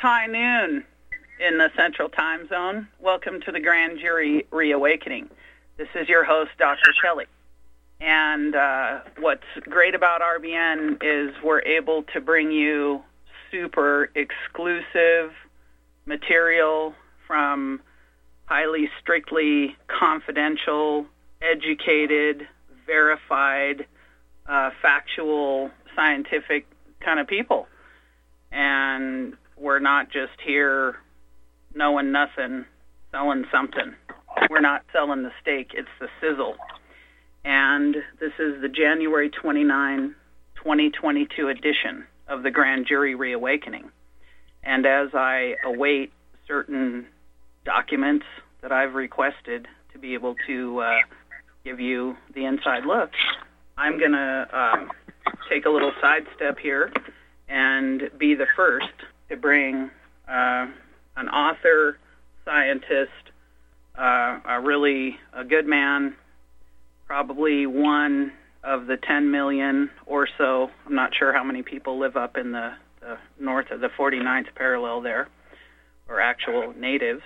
high noon in the Central Time Zone. Welcome to the Grand Jury Reawakening. This is your host, Dr. Kelly. And what's great about RBN is we're able to bring you super exclusive material from highly strictly confidential, educated, verified, factual, scientific kind of people. And we're not just here knowing nothing, selling something. We're not selling the steak, it's the sizzle. And this is the January 29, 2022 edition of the Grand Jury Reawakening. And as I await certain documents that I've requested to be able to give you the inside look, I'm going to take a little sidestep here and be the first to bring an author, scientist, a good man, probably one of the 10 million or so. I'm not sure how many people live up in the north of the 49th parallel there, or actual natives.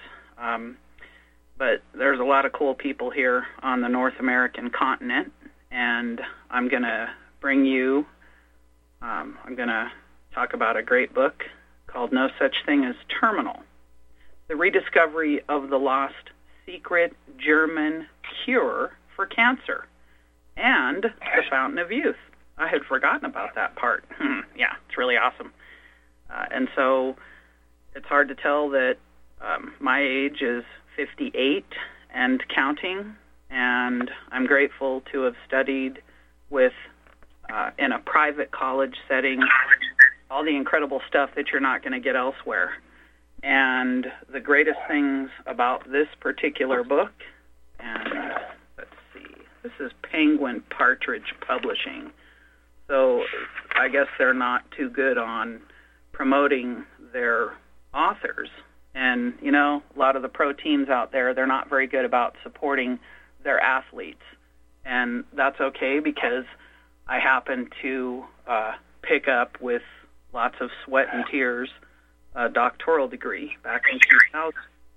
But there's a lot of cool people here on the North American continent, and I'm going to bring you, I'm going to talk about a great book called No Such Thing as Terminal, the rediscovery of the lost secret German cure for cancer, and the Fountain of Youth. I had forgotten about that part. Yeah, it's really awesome. And so it's hard to tell that my age is 58 and counting, and I'm grateful to have studied with, in a private college setting, all the incredible stuff that you're not going to get elsewhere. And the greatest things about this particular book, and let's see, this is Penguin Partridge Publishing. So I guess they're not too good on promoting their authors. And, you know, a lot of the pro teams out there, they're not very good about supporting their athletes. And that's okay, because I happen to pick up with lots of sweat and tears a doctoral degree back in 2000.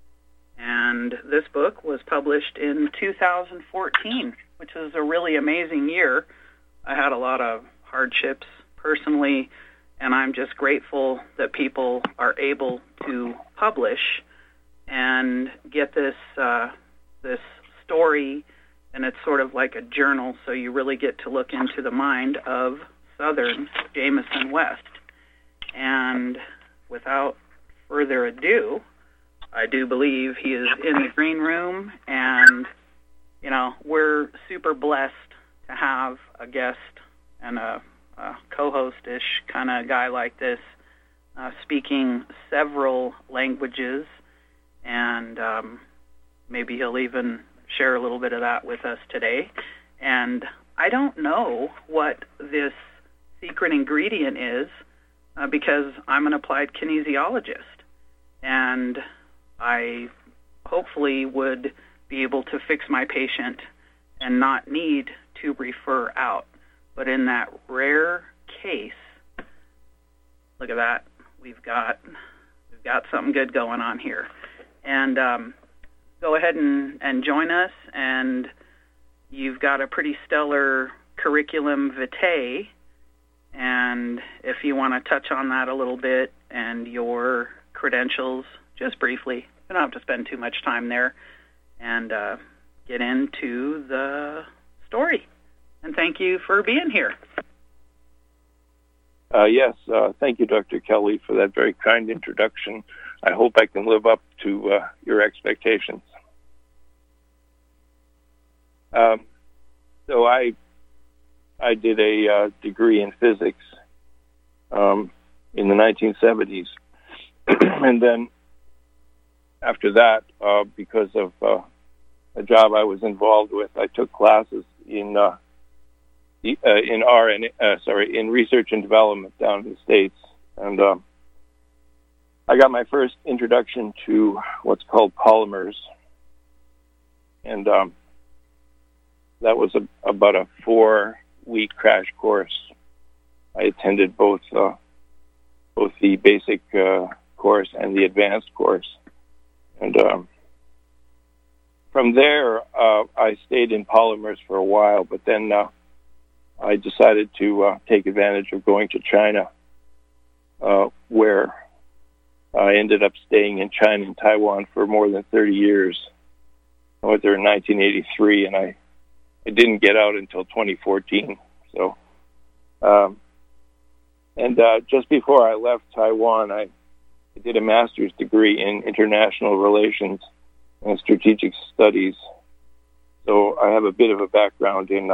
And this book was published in 2014, which was a really amazing year. I had a lot of hardships personally, and I'm just grateful that people are able to publish and get this this story, and it's sort of like a journal, so you really get to look into the mind of Southern Jameson West. And without further ado, I do believe he is in the green room, and, you know, we're super blessed to have a guest and a co-host-ish kind of guy like this, speaking several languages, and maybe he'll even share a little bit of that with us today. And I don't know what this secret ingredient is, because I'm an applied kinesiologist, and I hopefully would be able to fix my patient and not need to refer out. But in that rare case, look at that, we've got something good going on here. And go ahead and join us, and you've got a pretty stellar curriculum vitae. And if you want to touch on that a little bit and your credentials, just briefly, you don't have to spend too much time there, and get into the story. And thank you for being here. Yes, thank you, Dr. Kelly, for that very kind introduction. I hope I can live up to your expectations. So I did a degree in physics in the 1970s. And then after that, because of a job I was involved with, I took classes in research and development down in the States. And I got my first introduction to what's called polymers. And that was about a 4-week crash course. I attended both the basic course and the advanced course. And from there, I stayed in polymers for a while, but then I decided to take advantage of going to China, where I ended up staying in China and Taiwan for more than 30 years. I went there in 1983, and I didn't get out until 2014. So, just before I left Taiwan, I did a master's degree in international relations and strategic studies. So I have a bit of a background in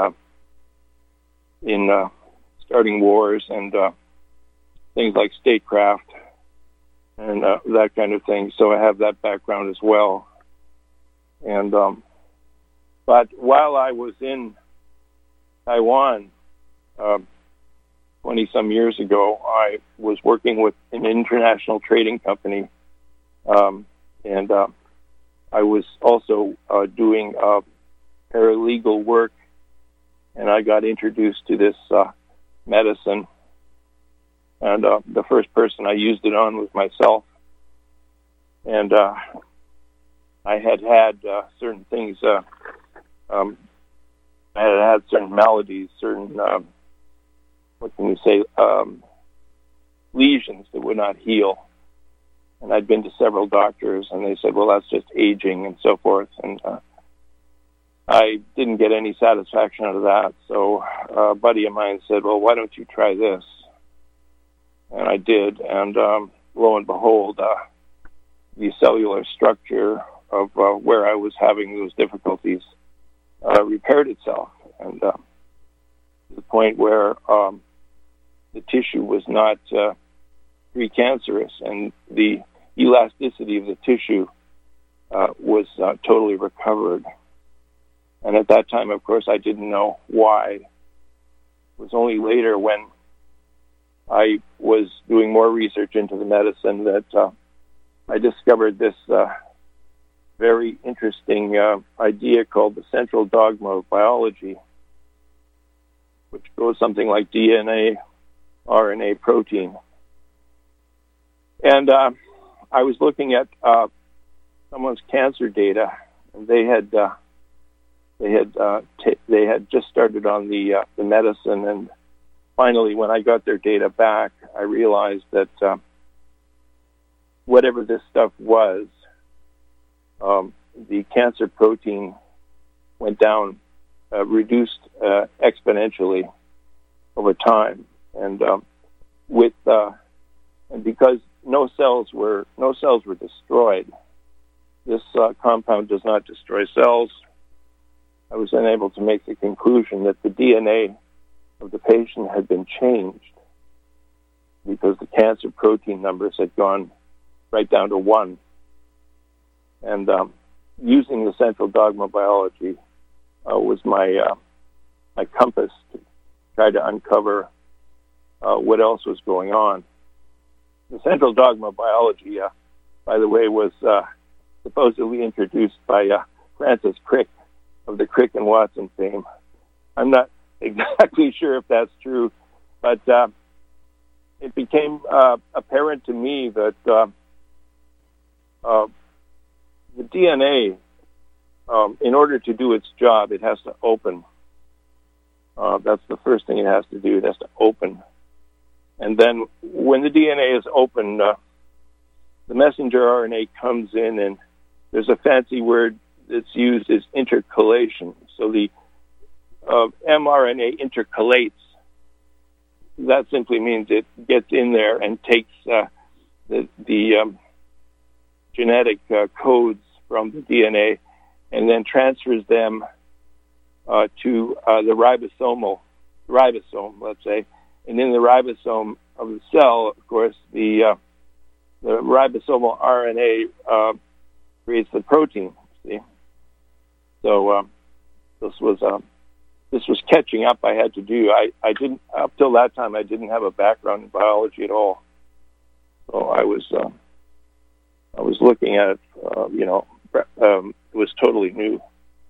starting wars and things like statecraft and that kind of thing. So I have that background as well. And but while I was in Taiwan 20-some years ago, I was working with an international trading company, and I was also doing paralegal work, and I got introduced to this medicine. And the first person I used it on was myself. And I had certain things. I had certain maladies, certain, what can you say, lesions that would not heal. And I'd been to several doctors, and they said, well, that's just aging and so forth. And I didn't get any satisfaction out of that. So a buddy of mine said, well, why don't you try this? And I did, and lo and behold, the cellular structure of where I was having those difficulties repaired itself, and to the point where the tissue was not precancerous, and the elasticity of the tissue was totally recovered. And at that time, of course, I didn't know why. It was only later, when I was doing more research into the medicine, that I discovered this very interesting idea called the central dogma of biology, which goes something like DNA, RNA, protein. And I was looking at someone's cancer data, and they had just started on the medicine, and finally, when I got their data back, I realized that whatever this stuff was, the cancer protein went down, reduced exponentially over time, and because no cells were destroyed, this compound does not destroy cells. I was then able to make the conclusion that the DNA of the patient had been changed because the cancer protein numbers had gone right down to 1. And using the central dogma of biology was my compass to try to uncover what else was going on. The central dogma of biology, by the way, was supposedly introduced by Francis Crick of the Crick and Watson fame. I'm not exactly sure if that's true, but it became apparent to me that the DNA, in order to do its job, it has to open. That's the first thing it has to do. It has to open. And then when the DNA is open, the messenger RNA comes in, and there's a fancy word that's used is intercalation. So the mRNA intercalates. That simply means it gets in there and takes the genetic codes from the DNA and then transfers them to the ribosome, let's say. And in the ribosome of the cell, of course, the ribosomal RNA creates the protein. See, so this was catching up. I had to do. I didn't, up till that time, I didn't have a background in biology at all. So I was looking at it. It was totally new.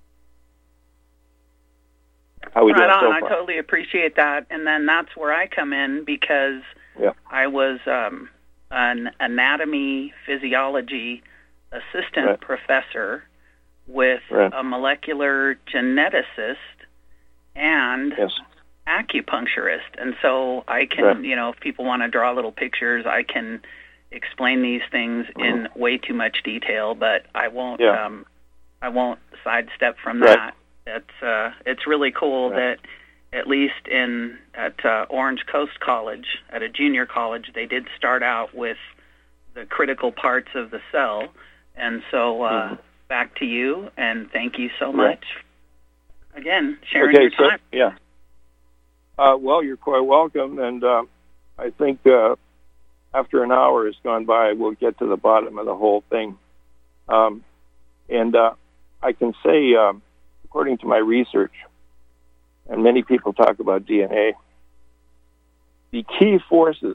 How we doing so far? I totally appreciate that, and then that's where I come in, because I was an anatomy physiology assistant professor with a molecular geneticist and acupuncturist. And so I can, if people want to draw little pictures, I can explain these things in way too much detail, but I won't sidestep from that. It's really cool that at least at Orange Coast College, at a junior college, they did start out with the critical parts of the cell. And so back to you, and thank you so much again, sharing your time. Well, you're quite welcome, and I think after an hour has gone by, we'll get to the bottom of the whole thing. And I can say, according to my research, and many people talk about DNA, the key forces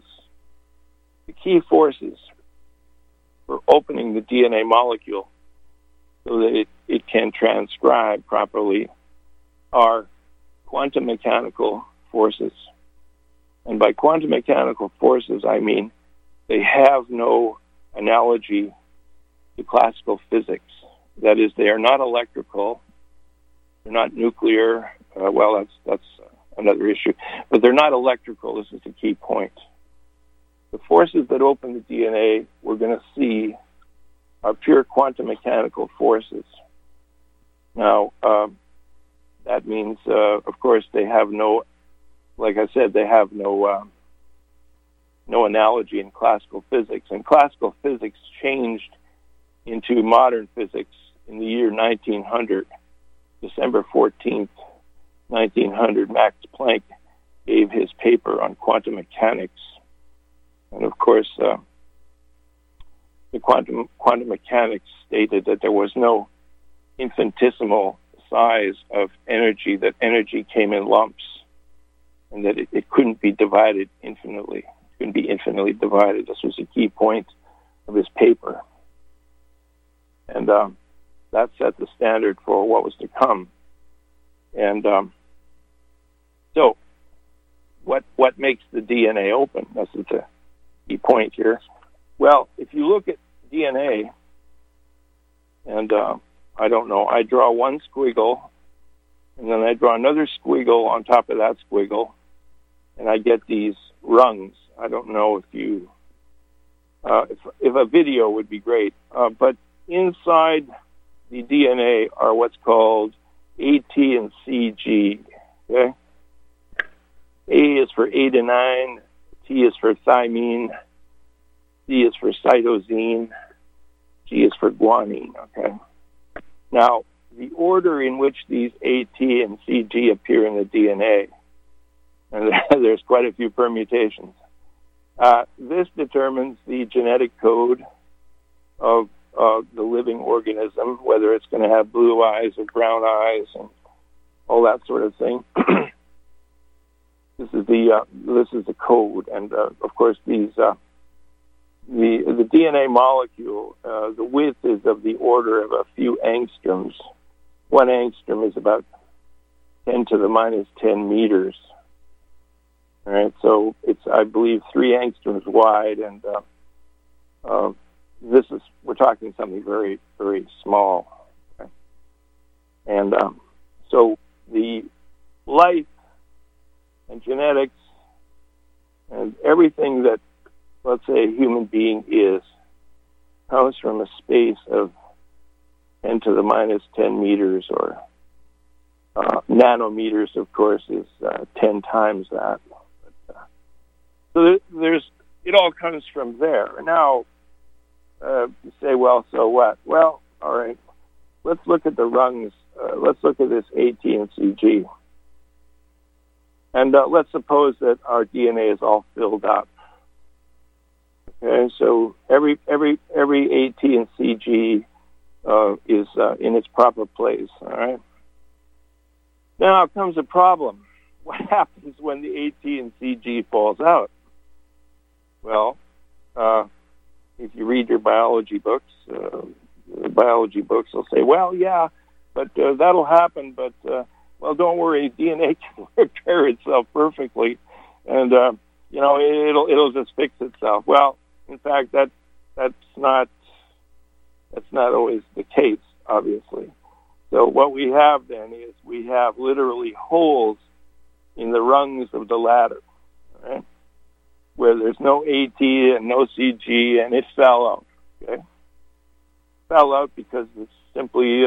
for opening the DNA molecule so that it can transcribe properly are quantum mechanical forces. And by quantum mechanical forces, I mean they have no analogy to classical physics. That is, they are not electrical, they're not nuclear. That's another issue. But they're not electrical. This is the key point. The forces that open the DNA we're going to see are pure quantum mechanical forces. Now, that means, of course, they have no, like I said, they have no analogy in classical physics. And classical physics changed into modern physics in the year 1900. December 14th, 1900, Max Planck gave his paper on quantum mechanics. And of course, the quantum mechanics stated that there was no infinitesimal size of energy, that energy came in lumps, and that it couldn't be divided infinitely. It couldn't be infinitely divided. This was a key point of his paper. And that set the standard for what was to come. And so what makes the DNA open? That's the key point here. Well, if you look at DNA, and I don't know, I draw one squiggle, and then I draw another squiggle on top of that squiggle, and I get these rungs. I don't know if you, if a video would be great, but inside the DNA are what's called AT and CG. Okay, A is for adenine, T is for thymine, C is for cytosine, G is for guanine. Okay. Now, the order in which these AT and CG appear in the DNA, and there's quite a few permutations. This determines the genetic code of the living organism, whether it's going to have blue eyes or brown eyes and all that sort of thing. This is the code, and of course the DNA molecule, the width is of the order of a few angstroms. 1 angstrom is about 10 to the minus 10 meters. All right, so it's, I believe, 3 angstroms wide, and we're talking something very, very small. Okay? And so the life and genetics and everything that, let's say, a human being is, comes from a space of 10 to the minus 10 meters, or nanometers, of course, is 10 times that. So it all comes from there. Now, you say, well, so what? Well, all right, let's look at the rungs. Let's look at this AT and CG. And let's suppose that our DNA is all filled up. Okay, so every AT and CG is in its proper place. All right. Now comes a problem. What happens when the AT and CG falls out? Well, if you read your biology books, the biology books will say, well, yeah, but that'll happen. But well, don't worry, DNA can repair itself perfectly, and it'll just fix itself. Well, in fact, that's not always the case, obviously. So what we have then is we have literally holes in the rungs of the ladder, right? Where there's no AT and no CG, and it fell out. Okay, fell out because it's simply,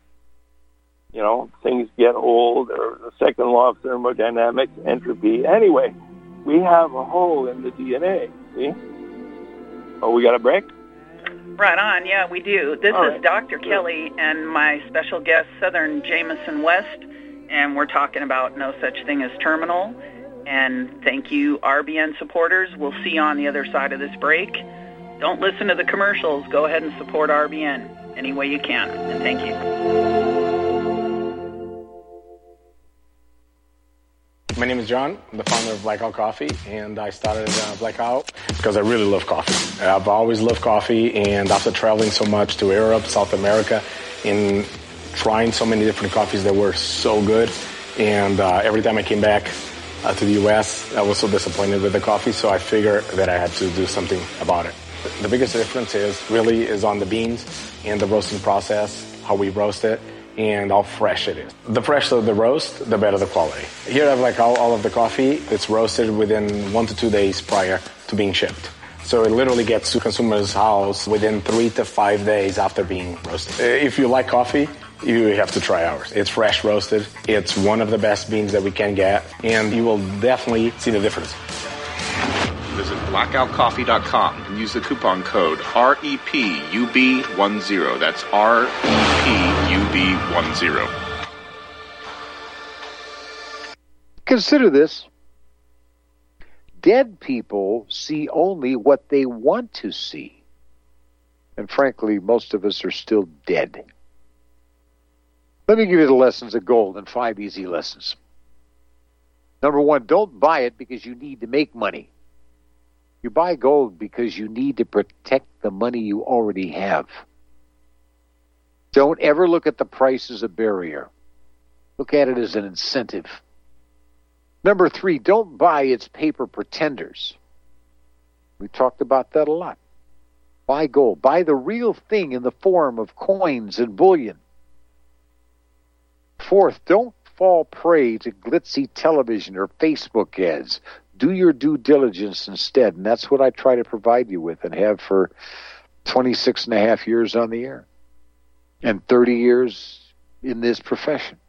things get old, or the second law of thermodynamics, entropy. Anyway, we have a hole in the DNA. See? Oh, we got a break? Right on. Yeah, we do. This All is right. Dr. Kelly and my special guest, Southern Jameson West, and we're talking about no such thing as terminal. And thank you, RBN supporters. We'll see you on the other side of this break. Don't listen to the commercials. Go ahead and support RBN any way you can. And thank you. My name is John. I'm the founder of Blackout Coffee, and I started Blackout because I really love coffee. I've always loved coffee, and after traveling so much to Europe, South America, and trying so many different coffees that were so good, and every time I came back to the U.S., I was so disappointed with the coffee, so I figured that I had to do something about it. The biggest difference is on the beans and the roasting process, how we roast it, and how fresh it is. The fresher the roast, the better the quality. Here I have like all of the coffee. It's roasted within 1 to 2 days prior to being shipped. So it literally gets to consumer's house within 3 to 5 days after being roasted. If you like coffee, you have to try ours. It's fresh roasted. It's one of the best beans that we can get, and you will definitely see the difference. Visit blackoutcoffee.com and use the coupon code REPUB10. That's REPUB10. Consider this. Dead people see only what they want to see. And frankly, most of us are still dead. Let me give you the lessons of gold in 5 easy lessons. Number 1, don't buy it because you need to make money. You buy gold because you need to protect the money you already have. Don't ever look at the price as a barrier. Look at it as an incentive. Number 3, don't buy its paper pretenders. We talked about that a lot. Buy gold. Buy the real thing in the form of coins and bullion. 4th, don't fall prey to glitzy television or Facebook ads. Do your due diligence instead, and that's what I try to provide you with and have for 26 and a half years on the air and 30 years in this profession.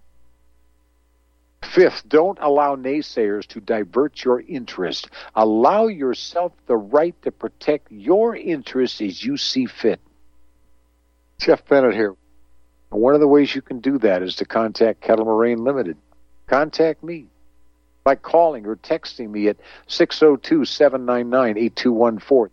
5th, don't allow naysayers to divert your interest. Allow yourself the right to protect your interests as you see fit. Jeff Bennett here. One of the ways you can do that is to contact Kettle Moraine Limited. Contact me by calling or texting me at 602-799-8214.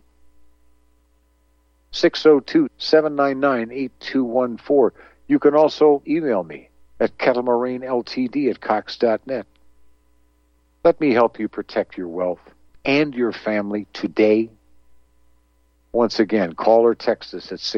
602-799-8214. You can also email me at kettlemaraineltd@cox.net. Let me help you protect your wealth and your family today. Once again, call or text us at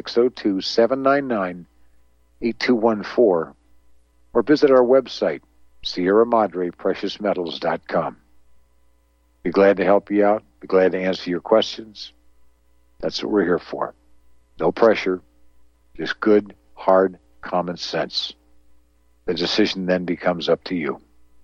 602-799-8214 or visit our website, Sierra Madre PreciousMetals.com. Be glad to help you out. Be glad to answer your questions. That's what we're here for. No pressure, just good, hard, common sense. The decision then becomes up to you.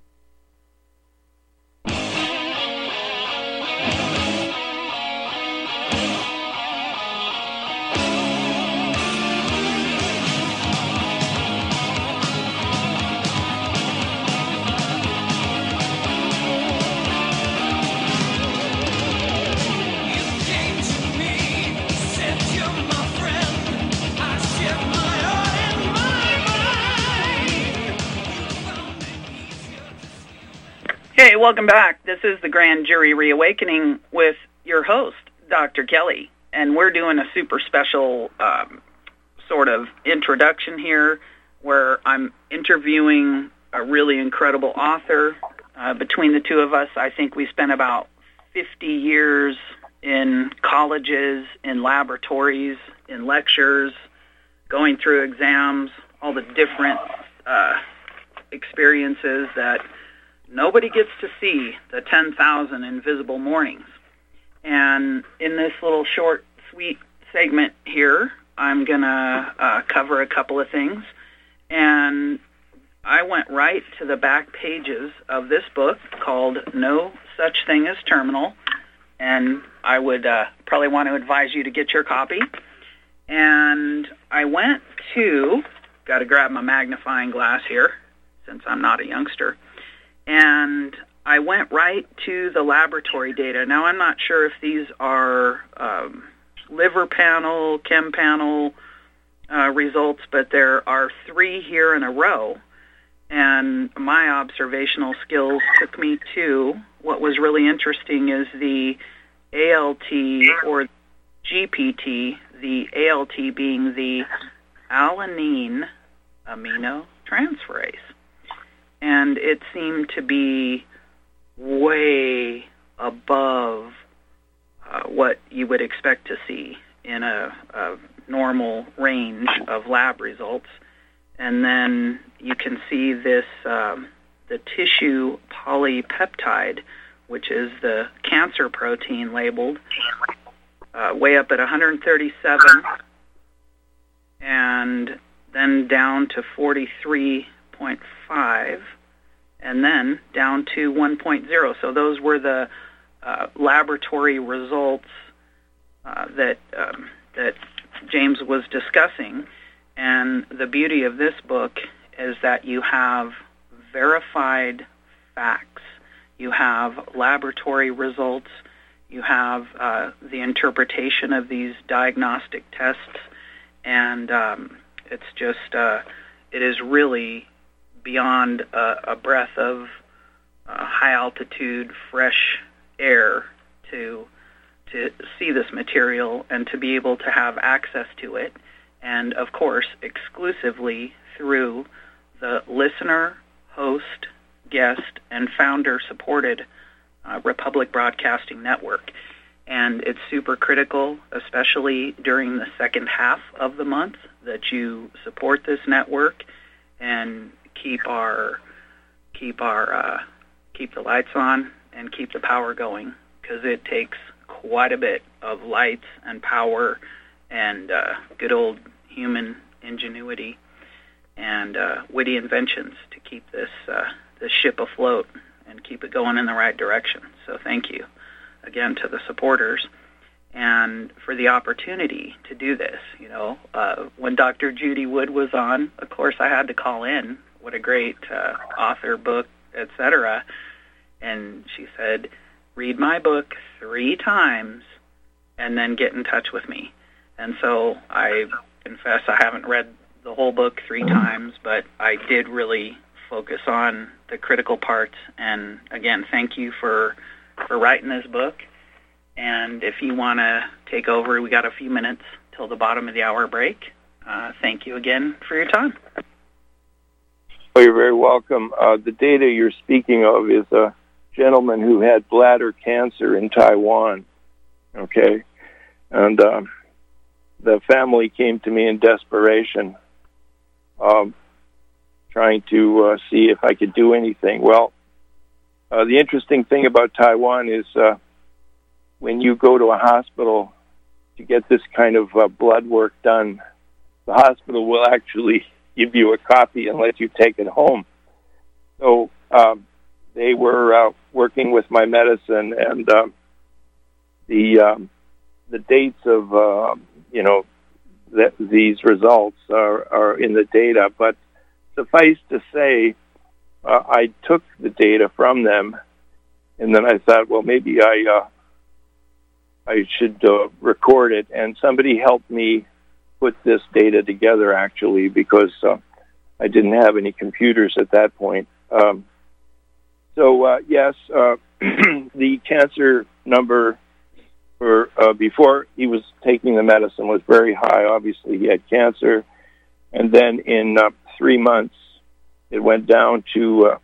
Hey, welcome back. This is the Grand Jury Reawakening with your host, Dr. Kelly, and we're doing a super special sort of introduction here where I'm interviewing a really incredible author. Between the two of us, I think we spent about 50 years in colleges, in laboratories, in lectures, going through exams, all the different experiences that nobody gets to see, the 10,000 invisible mornings. And in this little short, sweet segment here, I'm going to cover a couple of things. And I went right to the back pages of this book called No Such Thing as Terminal. And I would probably want to advise you to get your copy. And I went to, got to grab my magnifying glass here, since I'm not a youngster, and I went right to the laboratory data. Now, I'm not sure if these are liver panel, chem panel results, but there are 3 here in a row. And my observational skills took me to what was really interesting is the ALT or GPT, the ALT being the alanine aminotransferase. And it seemed to be way above what you would expect to see in a normal range of lab results. And then you can see this, the tissue polypeptide, which is the cancer protein labeled, way up at 137, and then down to 43.5, and then down to 1.0. So those were the laboratory results that James was discussing. And the beauty of this book is that you have verified facts. You have laboratory results. You have the interpretation of these diagnostic tests. And it's just, it is really beyond a breath of high-altitude, fresh air to see this material and to be able to have access to it. And, of course, exclusively through the listener, host, guest, and founder-supported Republic Broadcasting Network. And it's super critical, especially during the second half of the month, that you support this network and keep the lights on and keep the power going, because it takes quite a bit of lights and power and good old human ingenuity and witty inventions to keep this ship afloat and keep it going in the right direction. So thank you again to the supporters and for the opportunity to do this. You know, when Dr. Judy Wood was on, of course I had to call in. What a great author, book, etc. And she said, read my book 3 times and then get in touch with me. And so I confess I haven't read the whole book 3 times, but I did really focus on the critical parts. And again, thank you for writing this book. And if you want to take over, we got a few minutes till the bottom of the hour break. Thank you again for your time. Well, you're very welcome. The data you're speaking of is a gentleman who had bladder cancer in Taiwan. Okay, and the family came to me in desperation, trying to see if I could do anything. Well, the interesting thing about Taiwan is when you go to a hospital to get this kind of blood work done, the hospital will actually give you a copy and let you take it home. So they were working with my medicine, and the dates of these results are in the data. But suffice to say, I took the data from them, and then I thought, well, maybe I should record it. And somebody helped me put this data together, actually, because I didn't have any computers at that point. Yes, the cancer number for before he was taking the medicine was very high. Obviously, he had cancer. And then in 3 months, it went down to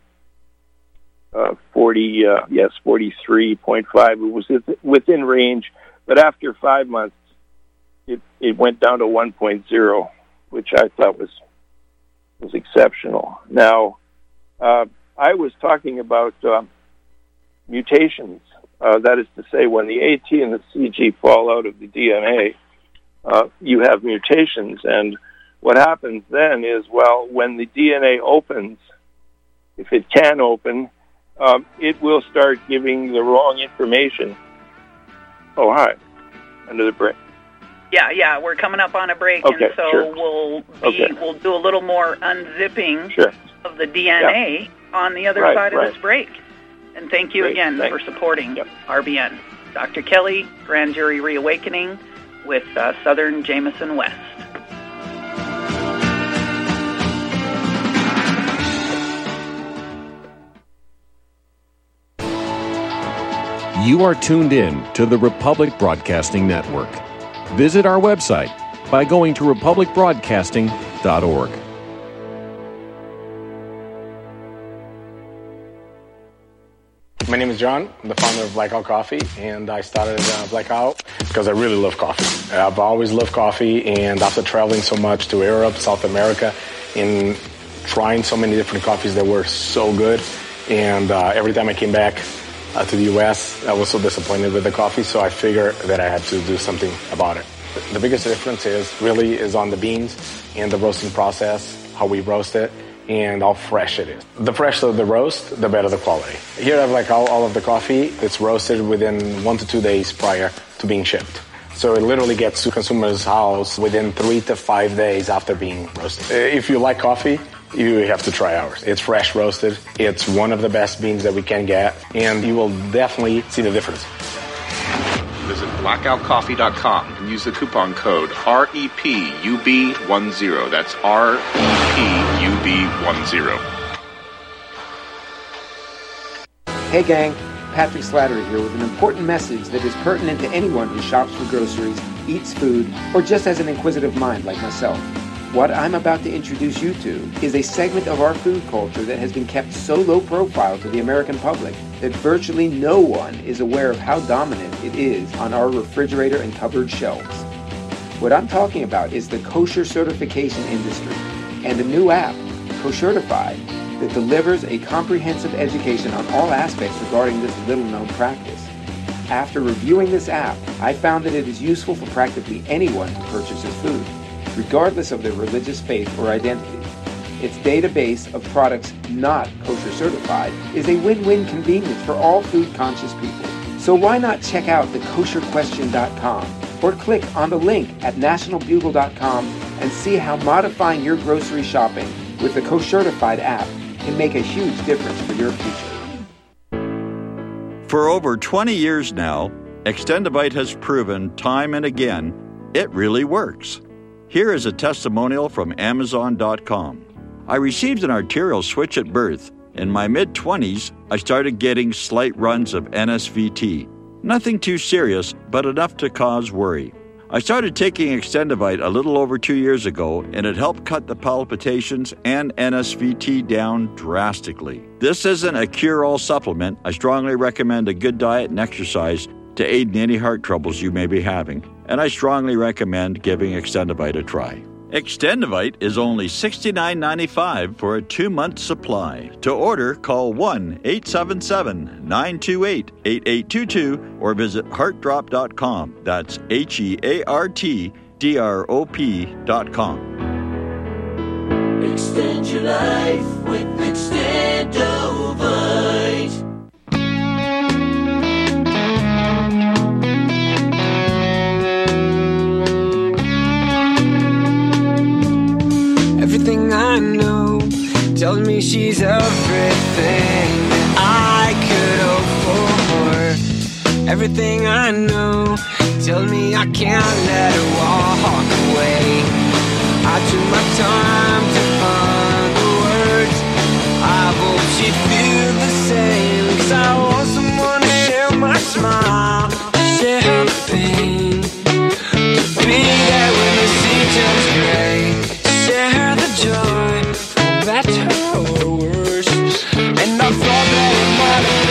43.5. It was within range. But after 5 months, it went down to 1.0, which I thought was exceptional. Now, I was talking about mutations That is to say, when the AT and the CG fall out of the DNA, you have mutations. And what happens then is, well, when the DNA opens, if it can open, it will start giving the wrong information. Oh, hi. Under the break. Yeah, we're coming up on a break, okay, and so sure. we'll do a little more unzipping of the DNA on the other side of this break. And thank you again for supporting RBN. Dr. Kelly, Grand Jury Reawakening with Southern Jameson West. You are tuned in to the Republic Broadcasting Network. Visit our website by going to republicbroadcasting.org. My name is John. I'm the founder of Blackout Coffee, and I started Blackout because I really love coffee. I've always loved coffee, and after traveling so much to Europe, South America, and trying so many different coffees that were so good, and every time I came back to the U.S., I was so disappointed with the coffee, so I figured that I had to do something about it. The biggest difference is on the beans and the roasting process, how we roast it, and how fresh it is. The fresher the roast, the better the quality. Here I have all of the coffee. It's roasted within 1 to 2 days prior to being shipped. So it literally gets to consumer's house within 3 to 5 days after being roasted. If you like coffee, you have to try ours. It's fresh roasted. It's one of the best beans that we can get, and you will definitely see the difference. Visit blackoutcoffee.com and use the coupon code REPUB10. That's REPUB10. Hey gang, Patrick Slattery here with an important message that is pertinent to anyone who shops for groceries, eats food, or just has an inquisitive mind like myself. What I'm about to introduce you to is a segment of our food culture that has been kept so low profile to the American public that virtually no one is aware of how dominant it is on our refrigerator and cupboard shelves. What I'm talking about is the kosher certification industry and a new app, Koshertified, that delivers a comprehensive education on all aspects regarding this little-known practice. After reviewing this app, I found that it is useful for practically anyone who purchases food, regardless of their religious faith or identity. Its database of products not kosher certified is a win-win convenience for all food-conscious people. So why not check out the kosherquestion.com or click on the link at nationalbugle.com and see how modifying your grocery shopping with the Koshertified app can make a huge difference for your future. For over 20 years now, Extendivite has proven time and again it really works. Here is a testimonial from Amazon.com. I received an arterial switch at birth. In my mid-20s, I started getting slight runs of NSVT. Nothing too serious, but enough to cause worry. I started taking Extendivite a little over 2 years ago, and it helped cut the palpitations and NSVT down drastically. This isn't a cure-all supplement. I strongly recommend a good diet and exercise to aid in any heart troubles you may be having, and I strongly recommend giving Extendivite a try. Extendivite is only $69.95 for a 2-month supply. To order, call 1-877-928-8822 or visit heartdrop.com. That's HEARTDROP.com. Extend your life with Extendivite. Everything I know tells me she's everything that I could hope for. Everything I know tells me I can't let her walk away. I took my time to find the words. I hope she'd feel the same, 'cause I want someone to share my smile, share the pain, to be there when the sea turns gray. Share the joy, that's her worst, and I thought that it might have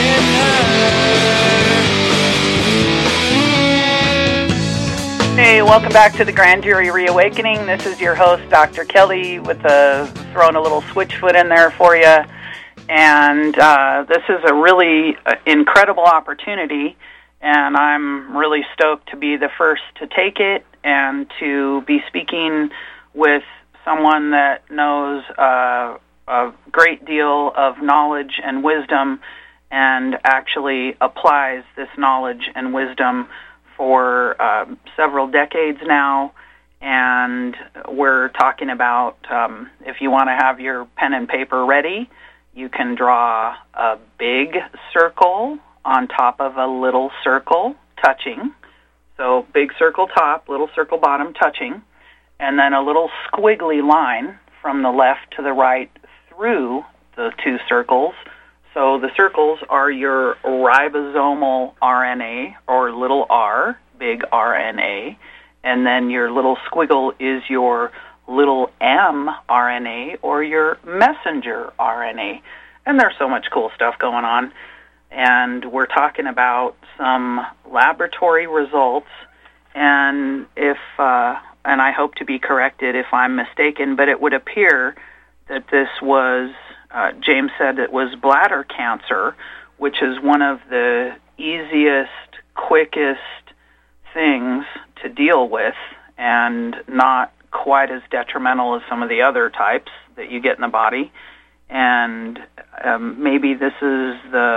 been her. Hey, welcome back to the Grand Jury Reawakening. This is your host, Dr. Kelly, with throwing a little switchfoot in there for you. And this is a really incredible opportunity, and I'm really stoked to be the first to take it and to be speaking with someone that knows a great deal of knowledge and wisdom and actually applies this knowledge and wisdom for several decades now. And we're talking about, if you want to have your pen and paper ready, you can draw a big circle on top of a little circle touching. So big circle top, little circle bottom touching, and then a little squiggly line from the left to the right through the two circles. So the circles are your ribosomal RNA, or little r, big RNA, and then your little squiggle is your little m RNA, or your messenger RNA. And there's so much cool stuff going on. And we're talking about some laboratory results, and and I hope to be corrected if I'm mistaken, but it would appear that this was, James said it was bladder cancer, which is one of the easiest, quickest things to deal with and not quite as detrimental as some of the other types that you get in the body. And maybe this is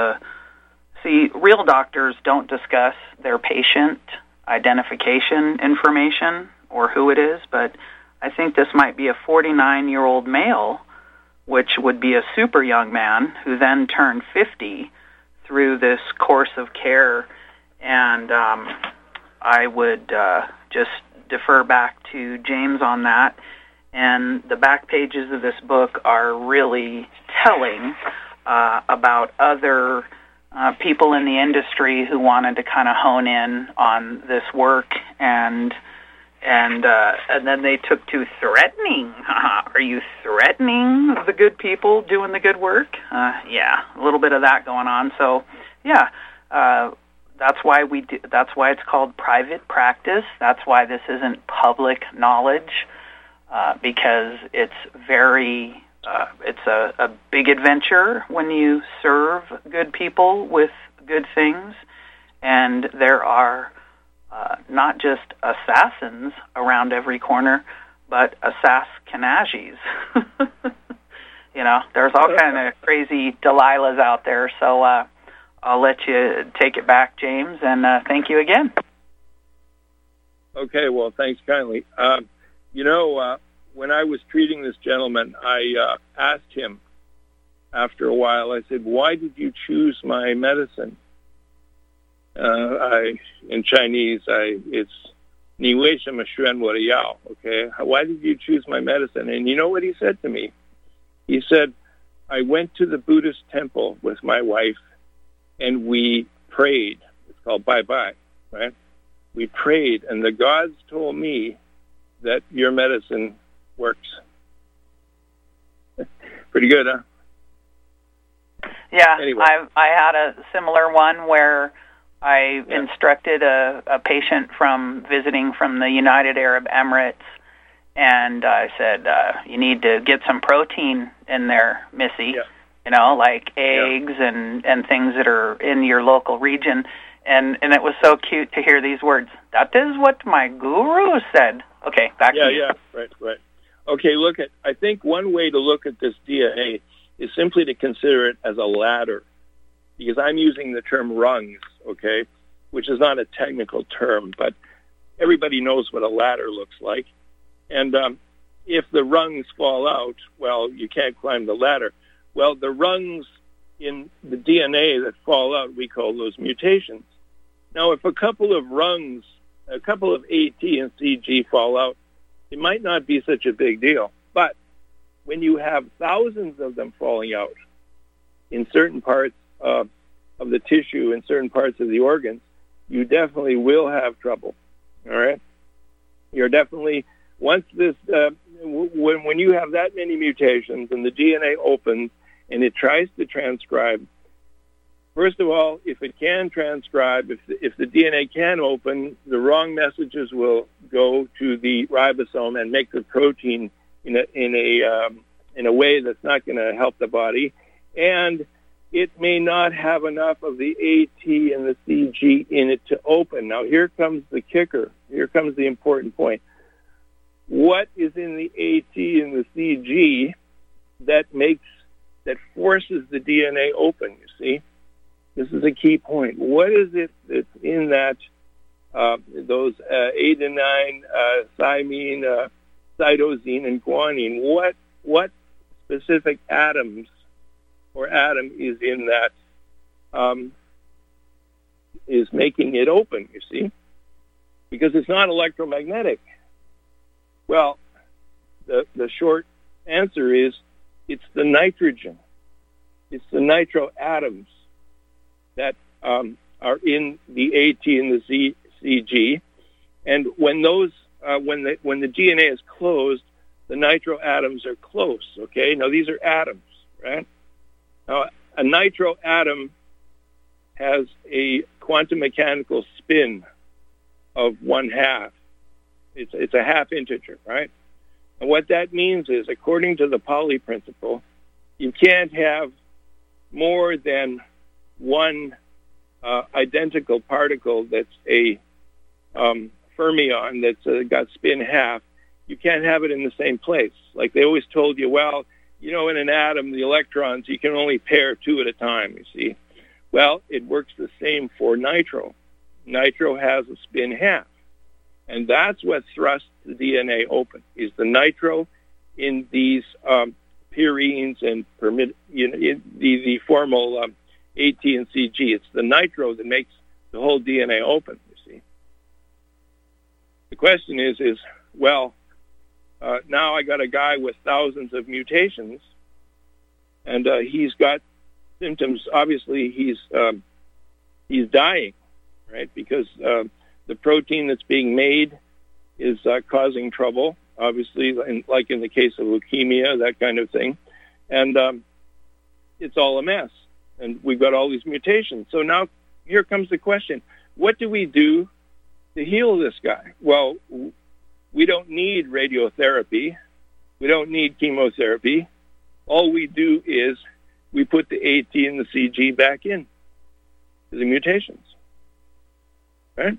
real doctors don't discuss their patient identification information or who it is, but I think this might be a 49-year-old male, which would be a super young man who then turned 50 through this course of care. And I would just defer back to James on that. And the back pages of this book are really telling about other people in the industry who wanted to kind of hone in on this work, and then they took to threatening. Are you threatening the good people doing the good work? Yeah, a little bit of that going on. So, yeah, that's why that's why it's called private practice. That's why this isn't public knowledge, because it's very. It's a big adventure when you serve good people with good things, and there are not just assassins around every corner, but assassinazis. There's all kind of crazy Delilahs out there, so I'll let you take it back, James, and thank you again. Okay, well, thanks kindly. When I was treating this gentleman, I asked him after a while, I said, why did you choose my medicine? In Chinese, it's Ni wei shen me xuan wo de yao, okay? Why did you choose my medicine? And you know what he said to me? He said, I went to the Buddhist temple with my wife, and we prayed. It's called bye-bye, right? We prayed, and the gods told me that your medicine works. Pretty good, huh? Yeah, anyway. I had a similar one where I instructed a patient visiting from the United Arab Emirates, and I said, you need to get some protein in there, Missy, like eggs and things that are in your local region. And it was so cute to hear these words. That is what my guru said. Okay, back to you. Yeah, right. Okay, I think one way to look at this DNA is simply to consider it as a ladder, because I'm using the term rungs, okay, which is not a technical term, but everybody knows what a ladder looks like. And if the rungs fall out, well, you can't climb the ladder. Well, the rungs in the DNA that fall out, we call those mutations. Now, if a couple of rungs, a couple of A, T, and C, G fall out, it might not be such a big deal. But when you have thousands of them falling out in certain parts of the tissue, in certain parts of the organs, you definitely will have trouble. All right? You're definitely, once this, when you have that many mutations and the DNA opens and it tries to transcribe, first of all, if it can transcribe, if the DNA can open, the wrong messages will go to the ribosome and make the protein in a way that's not going to help the body. and it may not have enough of the AT and the CG in it to open. Now, here comes the kicker. Here comes the important point. What is in the AT and the CG that forces the DNA open, you see? This is a key point. What is it that's in that, those adenine, thymine, cytosine, and guanine? What specific atoms or atom is in that is making it open, you see? Because it's not electromagnetic. Well, the short answer is it's the nitrogen. It's the nitro atoms that are in the AT and the CG. And when those when the DNA is closed, the nitro atoms are close, okay? Now, these are atoms, right? Now, a nitro atom has a quantum mechanical spin of 1/2. It's a half integer, right? And what that means is, according to the Pauli principle, you can't have more than one identical particle that's a fermion that's got spin half. You can't have it in the same place. Like they always told you, well, you know, in an atom, the electrons, you can only pair 2 at a time, you see. Well, it works the same for nitro. Nitro has a spin half. And that's what thrusts the DNA open, is the nitro in these purines and the formal AT and CG. It's the nitro that makes the whole DNA open, you see. The question is well, now I got a guy with thousands of mutations, and he's got symptoms. Obviously, he's dying, right? Because the protein that's being made is causing trouble, obviously, like in the case of leukemia, that kind of thing. And it's all a mess. And we've got all these mutations. So now here comes the question. What do we do to heal this guy? Well, we don't need radiotherapy. We don't need chemotherapy. All we do is we put the AT and the CG back in to the mutations, right?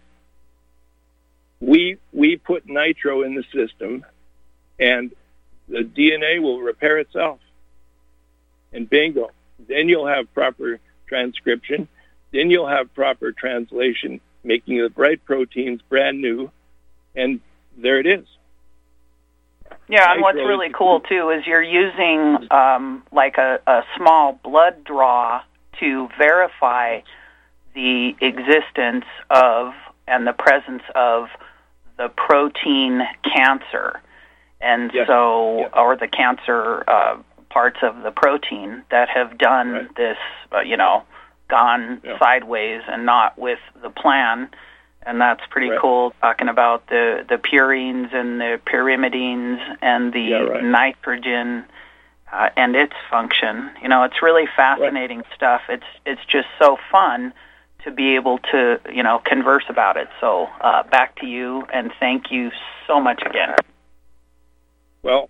We put nitro in the system, and the DNA will repair itself. And bingo. Then you'll have proper transcription. Then you'll have proper translation, making the right proteins brand new. And there it is. Yeah, and what's really cool, too, is you're using like a small blood draw to verify the existence of and the presence of the protein cancer. And or the cancer parts of the protein that have done this, gone sideways and not with the plan. And that's pretty cool, talking about the purines and the pyrimidines and the nitrogen and its function. You know, it's really fascinating stuff. It's just so fun to be able to, converse about it. So back to you, and thank you so much again. Well,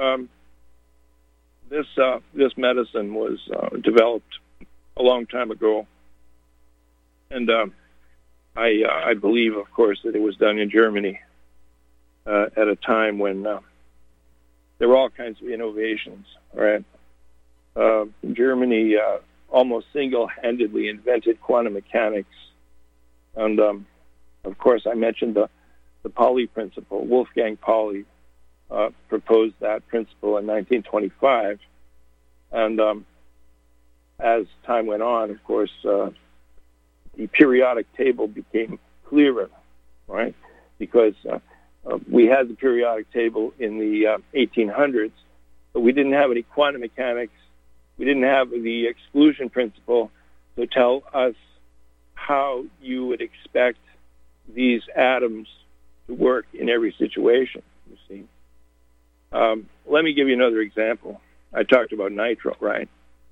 this medicine was developed a long time ago, and I believe, of course, that it was done in Germany at a time when there were all kinds of innovations. Right, Germany almost single-handedly invented quantum mechanics, and of course, I mentioned the Pauli principle. Wolfgang Pauli proposed that principle in 1925, and as time went on, of course, the periodic table became clearer, right? Because we had the periodic table in the 1800s, but we didn't have any quantum mechanics. We didn't have the exclusion principle to tell us how you would expect these atoms to work in every situation, you see. Let me give you another example. I talked about nitro, right?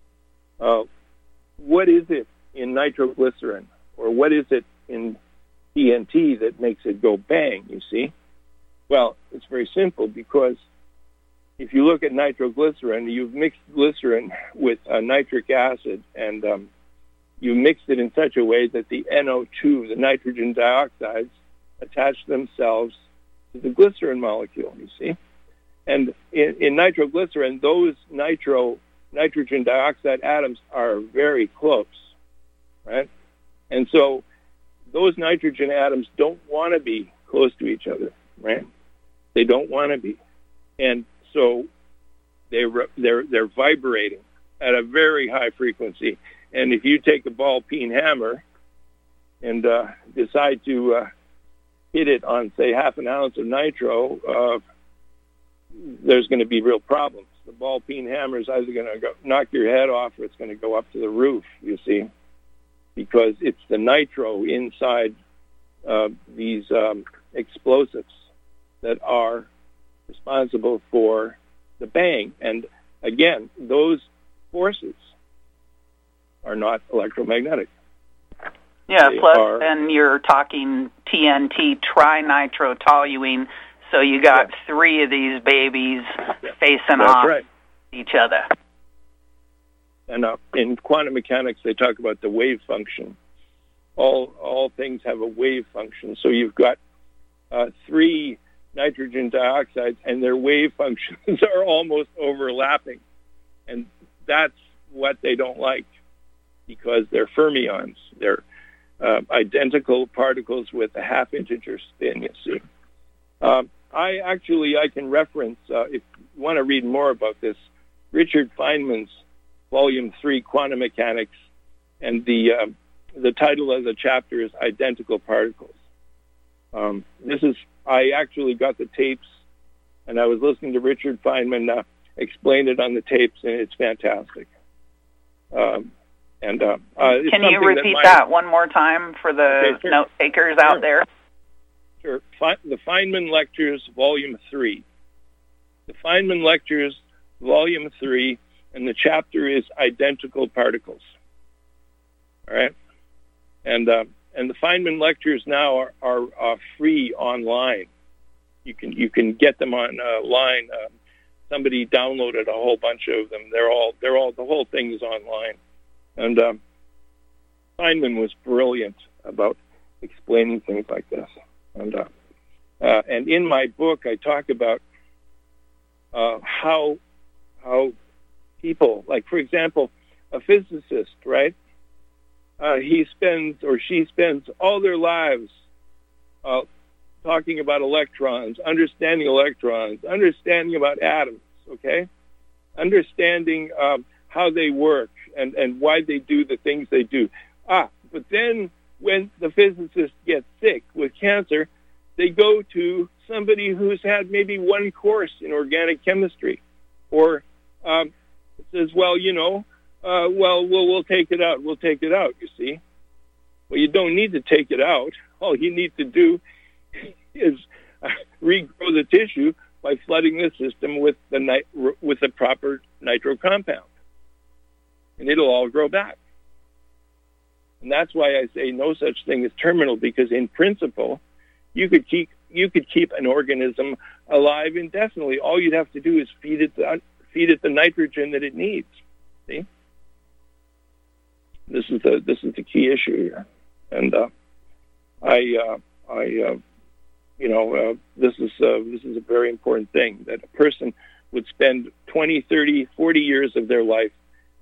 What is it in nitroglycerin, or what is it in TNT that makes it go bang, you see? Well, it's very simple, because if you look at nitroglycerin, you've mixed glycerin with nitric acid, and you mixed it in such a way that the NO2, the nitrogen dioxides, attach themselves to the glycerin molecule, you see. And in nitroglycerin, those nitrogen dioxide atoms are very close, right? And so those nitrogen atoms don't want to be close to each other, right? They don't want to be. And so they're vibrating at a very high frequency. And if you take a ball peen hammer and decide to hit it on, say, half an ounce of nitro, there's going to be real problems. The ball peen hammer is either going to knock your head off or it's going to go up to the roof, you see, because it's the nitro inside these explosives that are responsible for the bang. And again, those forces are not electromagnetic. Yeah, plus then you're talking TNT, trinitrotoluene, so you got three of these babies facing off each other. And in quantum mechanics, they talk about the wave function. All things have a wave function. So you've got three nitrogen dioxides, and their wave functions are almost overlapping. And that's what they don't like, because they're fermions. They're identical particles with a half-integer spin, you see. I can reference, if you want to read more about this, Richard Feynman's Volume 3, Quantum Mechanics, and the title of the chapter is Identical Particles. I actually got the tapes, and I was listening to Richard Feynman explain it on the tapes, and it's fantastic. Can you repeat that one more time for the note takers out there? Sure. The Feynman Lectures, Volume 3. The Feynman Lectures, Volume 3, and the chapter is Identical Particles. All right? And the Feynman Lectures now are free online. You can get them online. Somebody downloaded a whole bunch of them. They're all the whole thing is online. And Feynman was brilliant about explaining things like this. And in my book, I talk about how people, like, for example, a physicist, right? He spends or she spends all their lives talking about electrons, understanding about atoms, okay? Understanding how they work and why they do the things they do. But then when the physicist gets sick with cancer, they go to somebody who's had maybe one course in organic chemistry, or says, well, we'll take it out. We'll take it out, you see. Well, you don't need to take it out. All you need to do is regrow the tissue by flooding the system with the proper nitro compound, and it'll all grow back. And that's why I say no such thing as terminal, because in principle, you could keep an organism alive indefinitely. All you'd have to do is feed it the nitrogen that it needs. See, this is the key issue here, and this is a very important thing, that a person would spend 20, 30, 40 years of their life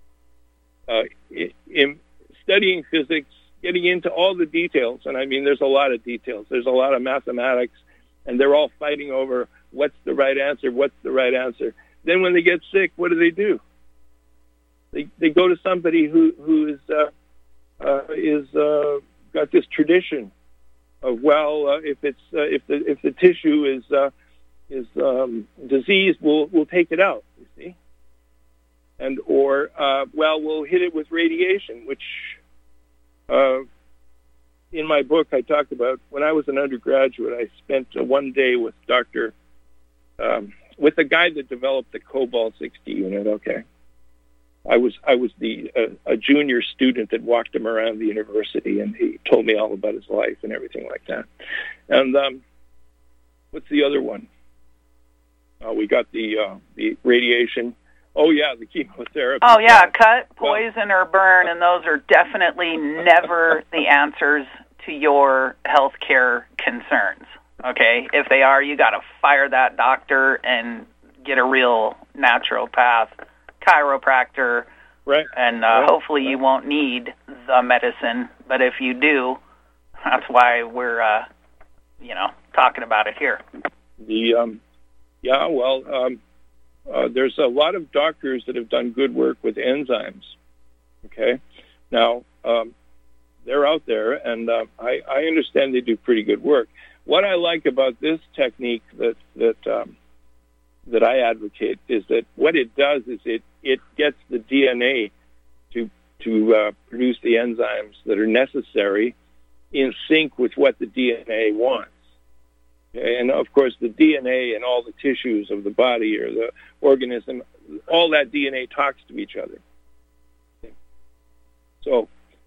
in studying physics, getting into all the details. And I mean, there's a lot of details. There's a lot of mathematics, and they're all fighting over what's the right answer. Then when they get sick, what do? They go to somebody who is got this tradition of, if the tissue is diseased, we'll take it out, you see, or we'll hit it with radiation, which in my book I talked about. When I was an undergraduate, I spent one day with with the guy that developed the Cobalt-60 unit. Okay. I was a junior student that walked him around the university, and he told me all about his life and everything like that. And what's the other one? We got the radiation. Oh, yeah, the chemotherapy. Oh, yeah, cut, poison, or burn, and those are definitely never the answers to your health care concerns, okay? If they are, you got to fire that doctor and get a real naturopath, chiropractor, right? And hopefully you won't need the medicine, but if you do, that's why we're, talking about it here. There's a lot of doctors that have done good work with enzymes. Okay, now they're out there, and I understand they do pretty good work. What I like about this technique that I advocate is that what it does is it gets the DNA to produce the enzymes that are necessary in sync with what the DNA wants. And, of course, the DNA and all the tissues of the body or the organism, all that DNA talks to each other. So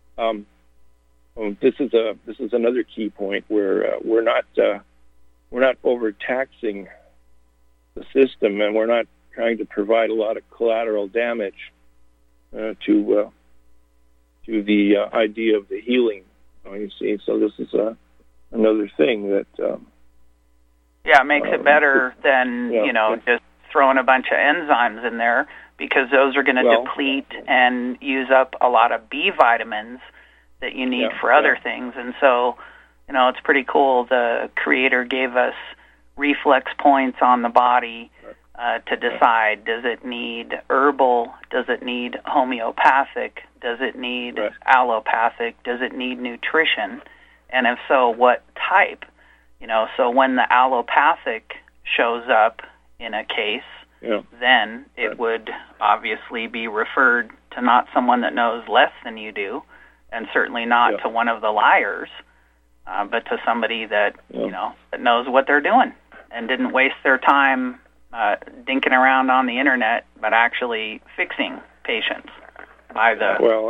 this is another key point where we're not overtaxing the system, and we're not trying to provide a lot of collateral damage to the idea of the healing. You see, so this is another thing that. Yeah, it makes it better than, just throwing a bunch of enzymes in there, because those are going to deplete and use up a lot of B vitamins that you need for other things. And so, it's pretty cool. The Creator gave us reflex points on the body to decide, does it need herbal, does it need homeopathic, does it need allopathic, does it need nutrition, and if so, what type? So when the allopathic shows up in a case, then it would obviously be referred to not someone that knows less than you do, and certainly not to one of the liars, but to somebody that, that knows what they're doing and didn't waste their time dinking around on the internet, but actually fixing patients by the... Well,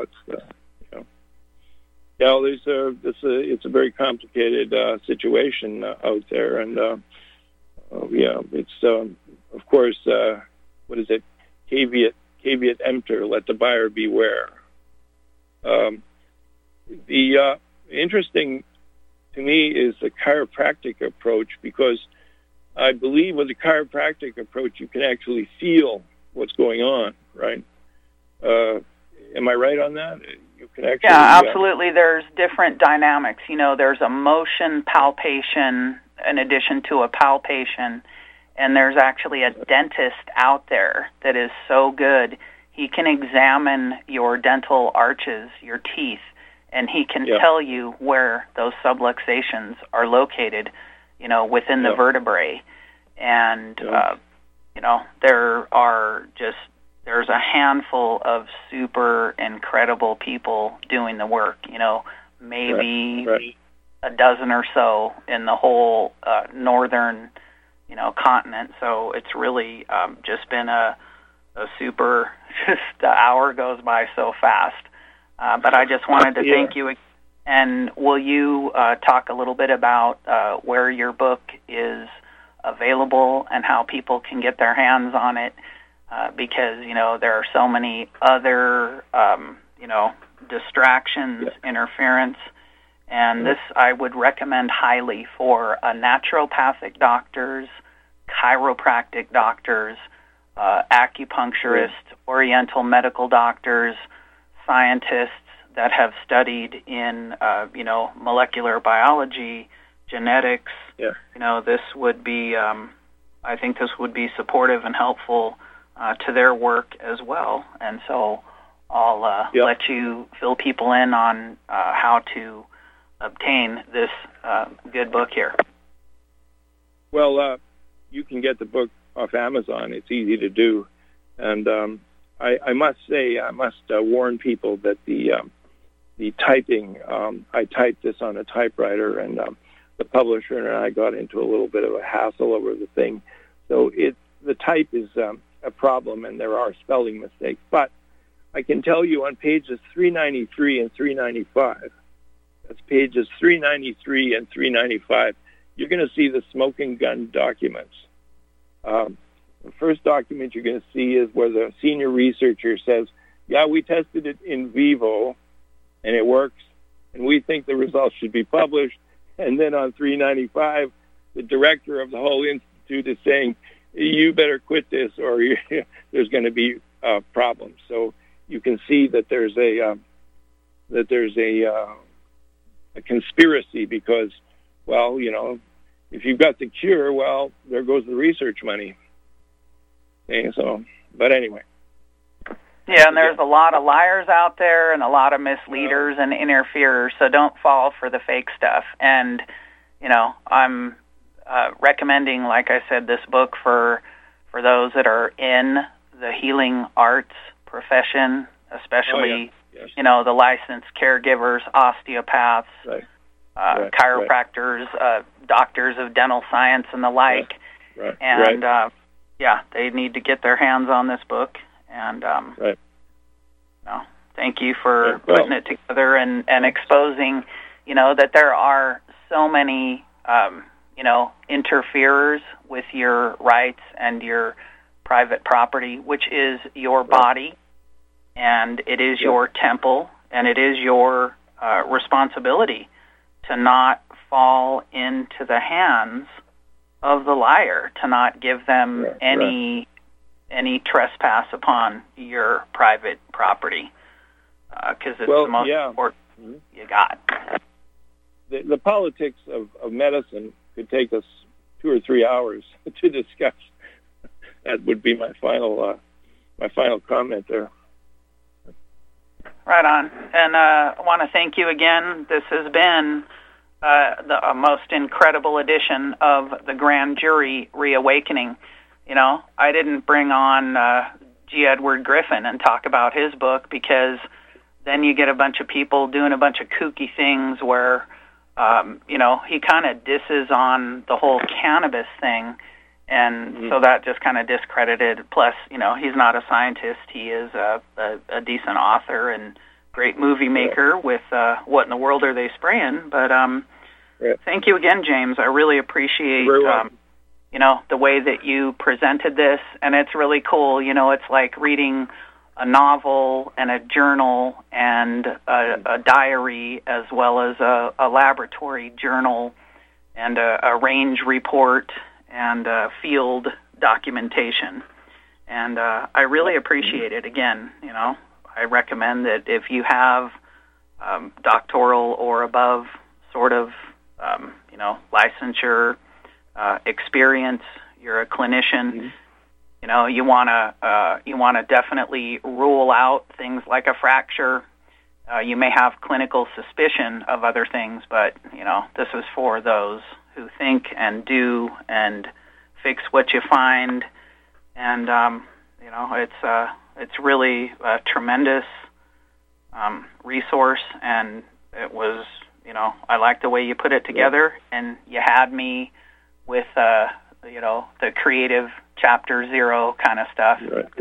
it's a very complicated situation out there, and it's of course what is it? Caveat emptor, let the buyer beware. The interesting to me is the chiropractic approach, because I believe with the chiropractic approach you can actually feel what's going on, right? Am I right on that? You can actually, absolutely. There's different dynamics. There's a motion palpation in addition to a palpation, and there's actually a dentist out there that is so good. He can examine your dental arches, your teeth, and he can tell you where those subluxations are located, within the vertebrae. And, there's a handful of super incredible people doing the work, maybe a dozen or so in the whole northern, continent. So it's really just been a super, the hour goes by so fast. But I just wanted to thank you. And will you talk a little bit about where your book is available and how people can get their hands on it? Because, there are so many other, distractions, interference, and this I would recommend highly for naturopathic doctors, chiropractic doctors, acupuncturists, oriental medical doctors, scientists that have studied in, molecular biology, genetics. This would be, I think this would be supportive and helpful to their work as well. And so I'll let you fill people in on how to obtain this good book here. Well, you can get the book off Amazon. It's easy to do. And I must say, I must warn people that the typing, I typed this on a typewriter, and the publisher and I got into a little bit of a hassle over the thing. So the type is a problem, and there are spelling mistakes. But I can tell you on pages 393 and 395, that's pages 393 and 395, you're going to see the smoking gun documents. The first document you're going to see is where the senior researcher says, yeah, we tested it in vivo, and it works, and we think the results should be published. And then on 395, the director of the whole institute is saying, you better quit this, or there's going to be problems. So you can see that there's a conspiracy because, well, you know, if you've got the cure, well, there goes the research money. Okay, so, but anyway. Yeah, and there's a lot of liars out there and a lot of misleaders and interferers, so don't fall for the fake stuff. And, you know, I'm recommending, like I said, this book for those that are in the healing arts profession, especially, Yes. you know, the licensed caregivers, osteopaths, chiropractors, doctors of dental science and the like. And, yeah, they need to get their hands on this book. And you know, thank you for putting it together and exposing, you know, that there are so many, you know, interferers with your rights and your private property, which is your body, and it is your temple, and it is your responsibility to not fall into the hands of the liar, to not give them any trespass upon your private property, because it's the most important you got. The politics of medicine could take us 2 or 3 hours to discuss. That would be my final comment there. Right on. And I want to thank you again. This has been the most incredible edition of the Grand Jury Reawakening. You know, I didn't bring on G. Edward Griffin and talk about his book because then you get a bunch of people doing a bunch of kooky things where, you know, he kind of disses on the whole cannabis thing, and so that just kind of discredited. Plus, you know, he's not a scientist. He is a decent author and great movie maker with What in the World Are They Spraying? But thank you again, James. I really appreciate you know, the way that you presented this, and it's really cool. You know, it's like reading a novel and a journal and a diary, as well as a laboratory journal and a range report and field documentation. And I really appreciate it. Again, you know, I recommend that if you have doctoral or above sort of, you know, licensure, experience, you're a clinician, you know, you want to definitely rule out things like a fracture. You may have clinical suspicion of other things, but, you know, this is for those who think and do and fix what you find. And, you know, it's really a tremendous resource, and it was, you know, I like the way you put it together, and you had me with, you know, the creative chapter 0 kind of stuff.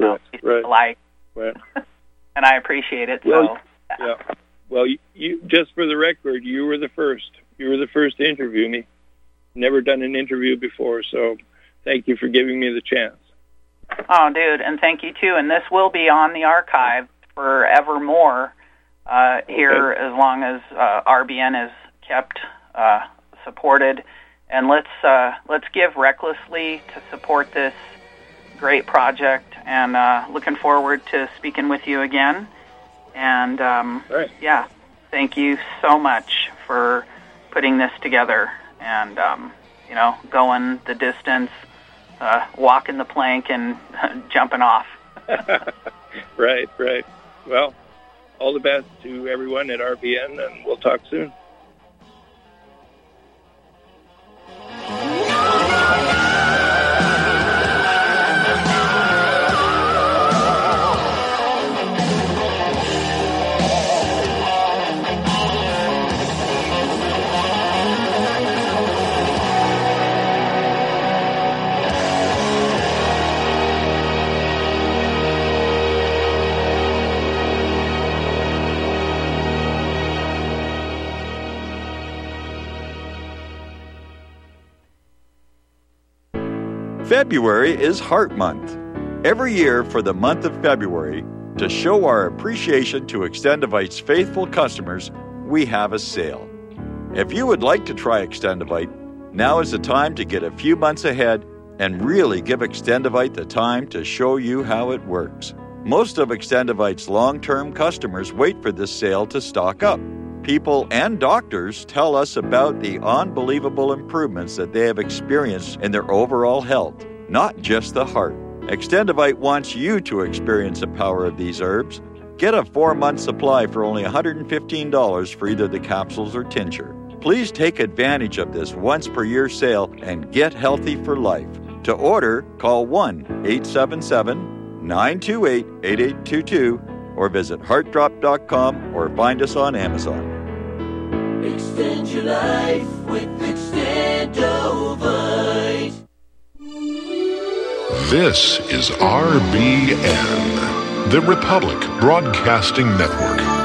And I appreciate it. Well, Well, you just for the record, you were the first. You were the first to interview me. Never done an interview before, so thank you for giving me the chance. Oh, dude, and thank you, too. And this will be on the archive forevermore here as long as RBN is kept supported. And let's give recklessly to support this great project. And looking forward to speaking with you again. And, yeah, thank you so much for putting this together and, you know, going the distance, walking the plank and jumping off. Right. Well, all the best to everyone at RBN, and we'll talk soon. February is Heart Month. Every year for the month of February, to show our appreciation to Extendivite's faithful customers, we have a sale. If you would like to try Extendivite, now is the time to get a few months ahead and really give Extendivite the time to show you how it works. Most of Extendivite's long-term customers wait for this sale to stock up. People and doctors tell us about the unbelievable improvements that they have experienced in their overall health, not just the heart. Extendivite wants you to experience the power of these herbs. Get a 4-month supply for only $115 for either the capsules or tincture. Please take advantage of this once-per-year sale and get healthy for life. To order, call 1-877-928-8822 or visit heartdrop.com or find us on Amazon. Extend your life with Extendovite. This is RBN, the Republic Broadcasting Network.